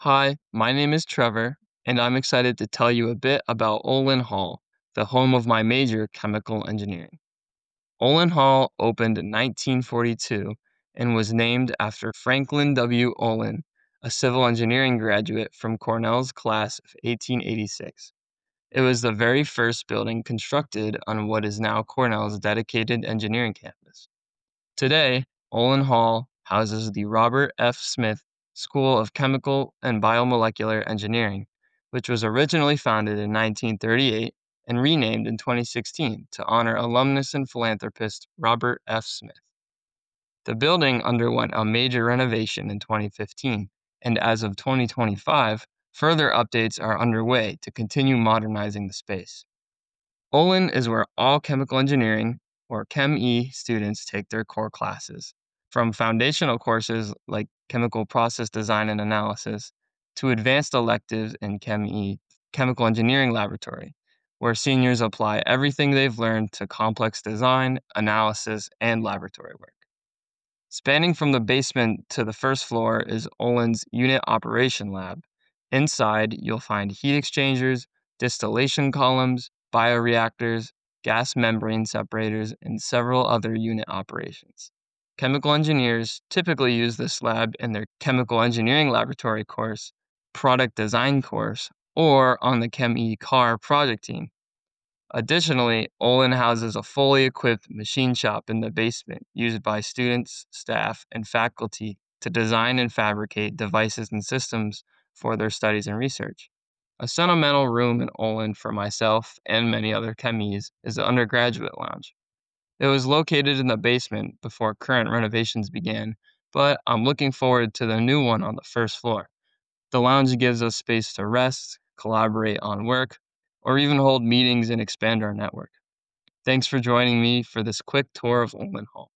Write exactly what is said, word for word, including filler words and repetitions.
Hi, my name is Trevor, and I'm excited to tell you a bit about Olin Hall, the home of my major, chemical engineering. Olin Hall opened in nineteen forty-two and was named after Franklin W. Olin, a civil engineering graduate from Cornell's class of eighteen eighty-six. It was the very first building constructed on what is now Cornell's dedicated engineering campus. Today, Olin Hall houses the Robert F. Smith School of Chemical and Biomolecular Engineering, which was originally founded in nineteen thirty-eight and renamed in twenty sixteen to honor alumnus and philanthropist Robert F. Smith. The building underwent a major renovation in twenty fifteen, and as of twenty twenty-five, further updates are underway to continue modernizing the space. Olin is where all chemical engineering, or Chem E, students take their core classes, from foundational courses like chemical process design and analysis to advanced electives in Chem E, chemical engineering laboratory, where seniors apply everything they've learned to complex design, analysis, and laboratory work. Spanning from the basement to the first floor is Olin's Unit Operation Lab. Inside, you'll find heat exchangers, distillation columns, bioreactors, gas membrane separators, and several other unit operations. Chemical engineers typically use this lab in their chemical engineering laboratory course, product design course, or on the Chem E car project team. Additionally, Olin houses a fully equipped machine shop in the basement used by students, staff, and faculty to design and fabricate devices and systems for their studies and research. A sentimental room in Olin for myself and many other chemies is the undergraduate lounge. It was located in the basement before current renovations began, but I'm looking forward to the new one on the first floor. The lounge gives us space to rest, collaborate on work, or even hold meetings and expand our network. Thanks for joining me for this quick tour of Olin Hall.